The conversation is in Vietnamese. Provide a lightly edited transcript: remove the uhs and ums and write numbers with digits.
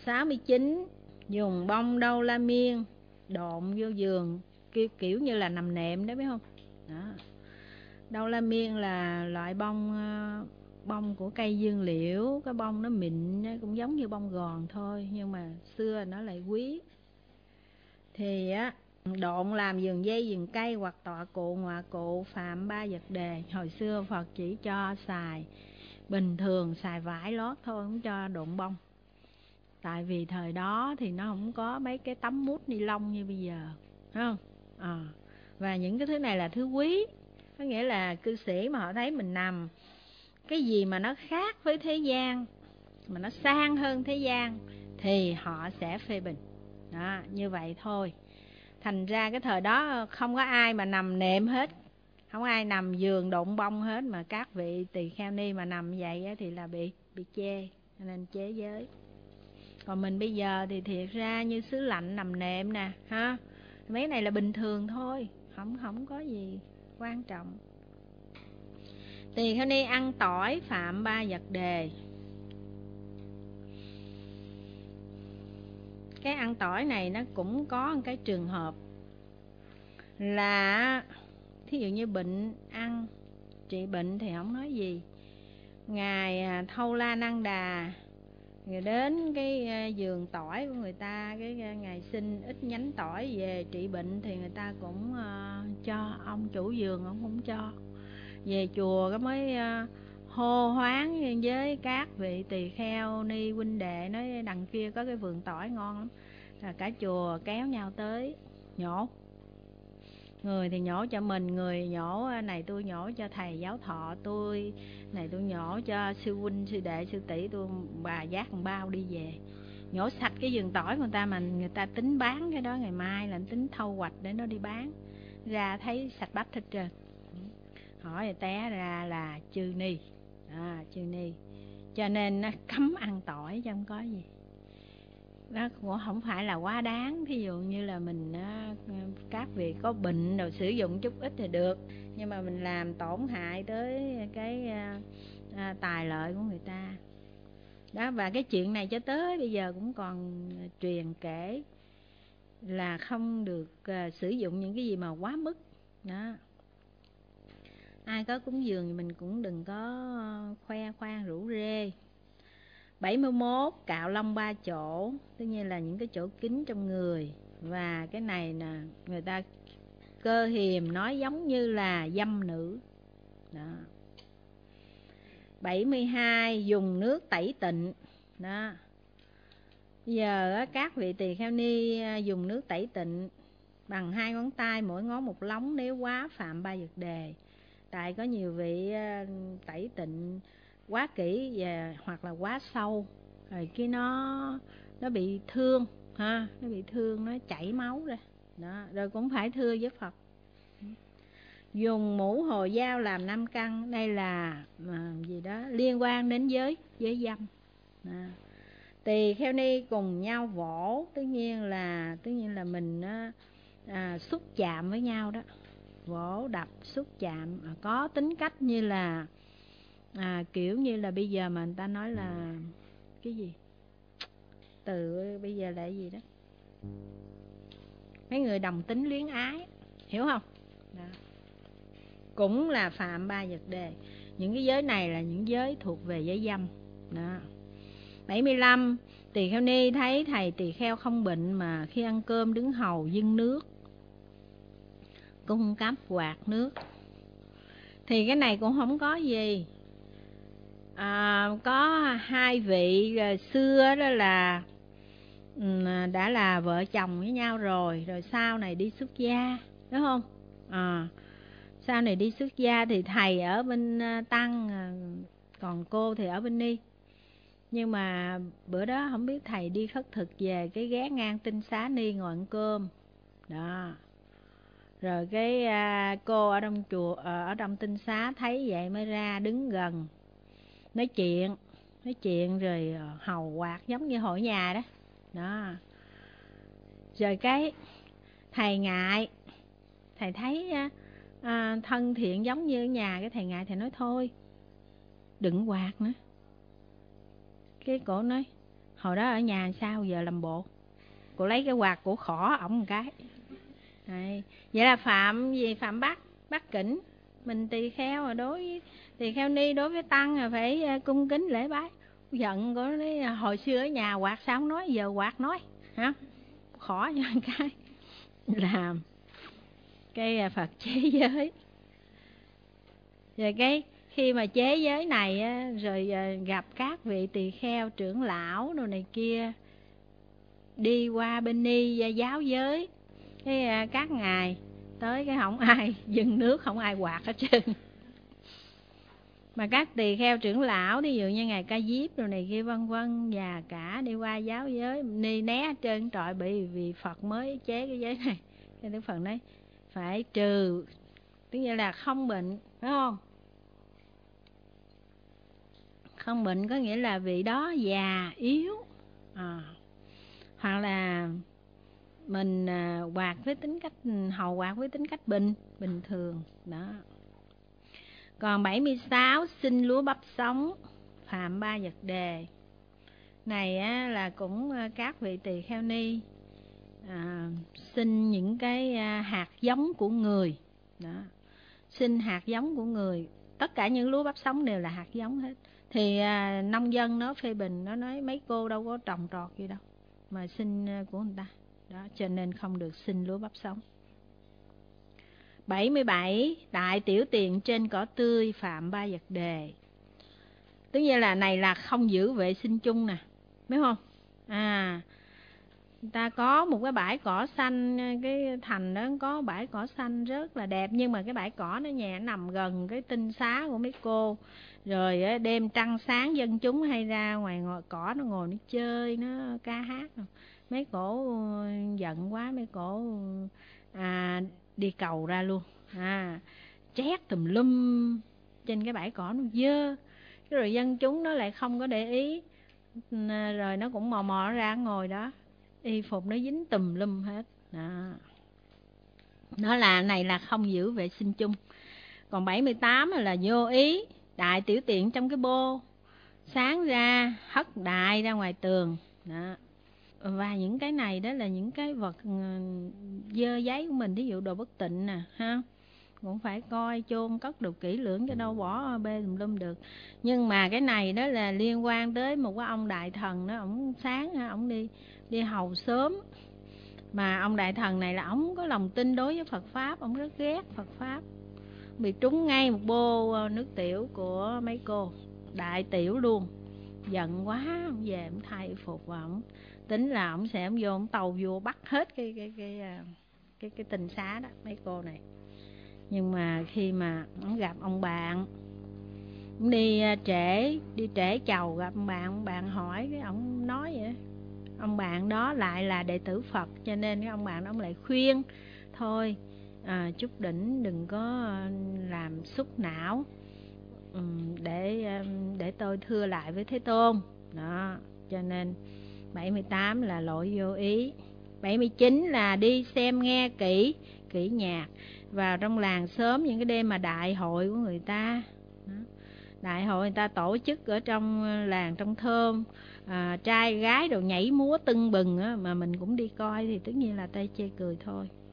69. Dùng bông đâu la miên độn vô giường, kiểu như là nằm nệm đó, biết không? Đó. Đâu la miên là loại bông của cây dương liễu, cái bông nó mịn, cũng giống như bông gòn thôi, nhưng mà xưa nó lại quý. Thì độn làm giường dây, giường cây hoặc tọa cụ, ngọa cụ, phạm 3 vật đề. Hồi xưa Phật chỉ cho xài bình thường, xài vải lót thôi, không cho độn bông. Tại vì thời đó thì nó không có mấy cái tấm mút ni lông như bây giờ, phải không? Và những cái thứ này là thứ quý. Có nghĩa là cư sĩ mà họ thấy mình nằm cái gì mà nó khác với thế gian, mà nó sang hơn thế gian, thì họ sẽ phê bình. Đó, như vậy thôi. Thành ra cái thời đó không có ai mà nằm nệm hết, không ai nằm giường độn bông hết, mà các vị tỳ kheo ni mà nằm vậy thì là bị chê, nên chế giới. Còn mình bây giờ thì thiệt ra như xứ lạnh nằm nệm nè, ha, mấy này là bình thường thôi, không có gì quan trọng. Tỳ kheo ni ăn tỏi phạm 3 vật đề. Cái ăn tỏi này nó cũng có một cái trường hợp là thí dụ như bệnh ăn, trị bệnh thì không nói gì. Ngài Thâu La Năng Đà rồi đến cái vườn tỏi của người ta, cái ngày xin ít nhánh tỏi về trị bệnh, thì người ta cũng cho. Ông chủ vườn ông không cho. Về chùa cái mới hô hoáng với các vị tỳ kheo ni huynh đệ, nói đằng kia có cái vườn tỏi ngon lắm. Là cả chùa kéo nhau tới nhổ. Người thì nhổ cho mình, người nhổ này tôi nhổ cho thầy giáo thọ tôi, này tôi nhổ cho sư huynh sư đệ sư tỷ tôi, bà giác một bao đi về. Nhổ sạch cái vườn tỏi người ta, mà người ta tính bán cái đó ngày mai là tính thâu hoạch để nó đi bán, ra thấy sạch bách hết trơn. Hỏi rồi té ra là chư ni, chư ni, cho nên nó cấm ăn tỏi chứ không có gì. Nó cũng không phải là quá đáng. Thí dụ như là mình các vị có bệnh rồi sử dụng chút ít thì được, nhưng mà mình làm tổn hại tới cái tài lợi của người ta đó. Và cái chuyện này cho tới bây giờ cũng còn truyền kể là không được sử dụng những cái gì mà quá mức đó. Ai có cúng dường thì mình cũng đừng có khoe khoang rủ rê. 71. Cạo lông 3 chỗ, tất nhiên là những cái chỗ kín trong người. Và cái này nè, người ta cơ hiềm nói giống như là dâm nữ đó. 72. Dùng nước tẩy tịnh đó. Giờ các vị tỳ kheo ni dùng nước tẩy tịnh bằng 2 ngón tay, mỗi ngón một lóng, nếu quá phạm 3 vật đề. Tại có nhiều vị tẩy tịnh quá kỹ hoặc là quá sâu, rồi cái nó bị thương ha, nó bị thương, nó chảy máu ra đó, rồi cũng phải thưa với Phật. Dùng mũ hồ dao làm 5 căn, đây là gì đó liên quan đến giới dâm đó. Tỳ kheo ni cùng nhau vỗ, tất nhiên là mình xúc chạm với nhau đó, vỗ đập xúc chạm, có tính cách như là kiểu như là bây giờ mà người ta nói là cái gì, từ bây giờ là cái gì đó, mấy người đồng tính luyến ái, hiểu không đó. Cũng là phạm 3 vật đề. Những cái giới này là những giới thuộc về giới dâm đó. 75. Tỳ kheo ni thấy thầy tỳ kheo không bệnh mà khi ăn cơm đứng hầu dâng nước, cung cấp quạt nước, thì cái này cũng không có gì. Có 2 vị xưa đó là đã là vợ chồng với nhau rồi sau này đi xuất gia, đúng không? Sau này đi xuất gia thì thầy ở bên tăng, còn cô thì ở bên ni. Nhưng mà bữa đó không biết thầy đi khất thực về, cái ghé ngang tinh xá ni ngồi ăn cơm đó. Rồi cái cô ở trong chùa, ở trong tinh xá thấy vậy mới ra đứng gần nói chuyện rồi hầu quạt giống như hội nhà đó đó. Rồi cái thầy ngại, thầy thấy thân thiện giống như ở nhà, cái thầy ngại, thầy nói thôi đừng quạt nữa. Cái cổ nói Hồi đó ở nhà sao giờ làm bộ. Cô lấy cái quạt của khỏ ổng một cái. Đấy. Vậy là phạm gì? Phạm Bắc Kỉnh. Mình tỳ kheo rồi, đối với tỳ kheo ni, đối với tăng là phải cung kính lễ bái. Giận của nó, hồi xưa ở nhà quạt sao không nói, giờ quạt nói hả, khỏ cho một cái. Làm cái Phật chế giới. Rồi cái khi mà chế giới này á, rồi gặp các vị tỳ kheo trưởng lão đồ này kia đi qua bên ni giáo giới, cái các ngài tới cái không ai dừng nước, không ai quạt hết trơn. Mà các tỳ kheo trưởng lão ví dụ như ngài Ca Diếp rồi này kia vân vân, và cả đi qua giáo giới ni né hết trơn trọi, bị vì Phật mới chế cái giới này. Cái Đức Phật nói phải trừ, tức là không bệnh, phải không? Không bệnh có nghĩa là vị đó già yếu, hoặc là mình quạt với tính cách, hầu quạt với tính cách bình thường đó. Còn 76 xin lúa bắp sống, phạm 3 vật đề. Này á, là cũng các vị tỳ kheo ni xin những cái hạt giống của người đó. Xin hạt giống của người, tất cả những lúa bắp sống đều là hạt giống hết. Thì nông dân nó phê bình, nó nói mấy cô đâu có trồng trọt gì đâu mà xin của người ta đó, cho nên không được xin lúa bắp sống. 77 đại tiểu tiện trên cỏ tươi, phạm 3 vật đề. Tức như là này là không giữ vệ sinh chung nè, biết không? Người ta có một cái bãi cỏ xanh, cái thành đó có bãi cỏ xanh rất là đẹp, nhưng mà cái bãi cỏ nó nằm gần cái tinh xá của mấy cô. Rồi đêm trăng sáng dân chúng hay ra ngoài cỏ nó ngồi nó chơi, nó ca hát. Mấy cổ giận quá, mấy cổ đi cầu ra luôn, trét tùm lum trên cái bãi cỏ nó dơ. Rồi dân chúng nó lại không có để ý, rồi nó cũng mò mò ra ngồi đó, y phục nó dính tùm lum hết đó. Nó là này là không giữ vệ sinh chung. Còn 78 là vô ý đại tiểu tiện trong cái bô, sáng ra hất đại ra ngoài tường đó. Và những cái này đó là những cái vật dơ giấy của mình, ví dụ đồ bất tịnh nè ha, cũng phải coi chôn cất đồ kỹ lưỡng, cho đâu bỏ bê tùm lum được. Nhưng mà cái này đó là liên quan tới một cái ông đại thần đó, ổng sáng ổng đi hầu sớm. Mà ông đại thần này là ổng có lòng tin đối với Phật pháp, ổng rất ghét Phật pháp, bị trúng ngay một bô nước tiểu của mấy cô, đại tiểu luôn. Giận quá, ông về ông thay phục và ông tính là ông sẽ vô ông tàu vô bắt hết cái tình xá đó mấy cô này. Nhưng mà khi mà ông gặp ông bạn, ông đi trễ chầu, gặp ông bạn hỏi, cái ông nói vậy. Ông bạn đó lại là đệ tử Phật, cho nên cái ông bạn đó ông lại khuyên thôi chút đỉnh đừng có làm xúc não, để tôi thưa lại với Thế Tôn đó. Cho nên 78 là lỗi vô ý. 79 là đi xem nghe kỹ nhạc vào trong làng sớm, những cái đêm mà đại hội của người ta đó. Đại hội người ta tổ chức ở trong làng, trong thôn, trai gái đồ nhảy múa tưng bừng á, mà mình cũng đi coi thì tất nhiên là tay chê cười thôi.